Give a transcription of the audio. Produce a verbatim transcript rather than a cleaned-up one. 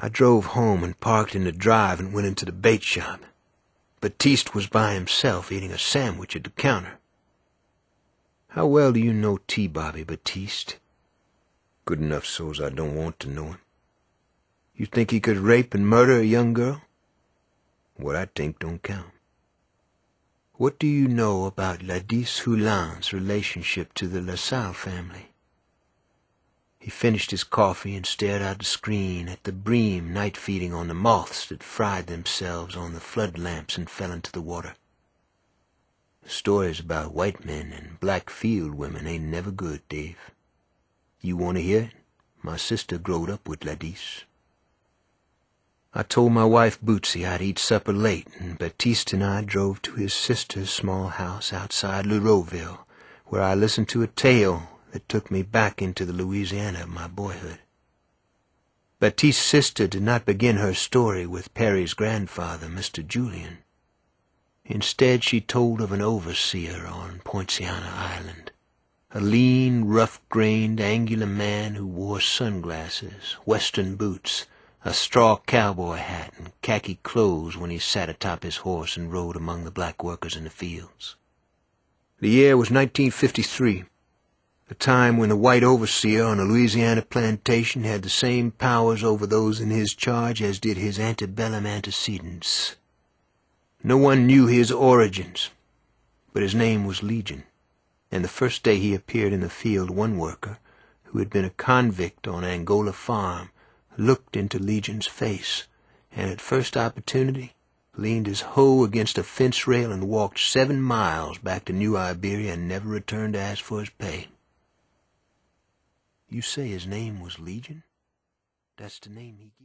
I drove home and parked in the drive and went into the bait shop. Batiste was by himself eating a sandwich at the counter. How well do you know T. Bobby Batiste? Good enough so's I don't want to know him. You think he could rape and murder a young girl? What I think don't count. What do you know about Ladis Houlin's relationship to the LaSalle family? He finished his coffee and stared out the screen at the bream night feeding on the moths that fried themselves on the flood lamps and fell into the water. Stories about white men and black field women ain't never good, Dave. You want to hear it? My sister growed up with Ladis. I told my wife Bootsy I'd eat supper late, and Batiste and I drove to his sister's small house outside Loureauville, where I listened to a tale that took me back into the Louisiana of my boyhood. Batiste's sister did not begin her story with Perry's grandfather, Mister Julian. Instead, she told of an overseer on Poinciana Island, a lean, rough-grained, angular man who wore sunglasses, western boots, a straw cowboy hat, and khaki clothes when he sat atop his horse and rode among the black workers in the fields. The year was nineteen fifty-three, a time when the white overseer on a Louisiana plantation had the same powers over those in his charge as did his antebellum antecedents. No one knew his origins, but his name was Legion, and the first day he appeared in the field, one worker, who had been a convict on Angola Farm, looked into Legion's face, and at first opportunity leaned his hoe against a fence rail and walked seven miles back to New Iberia and never returned to ask for his pay. You say his name was Legion? That's the name he gave.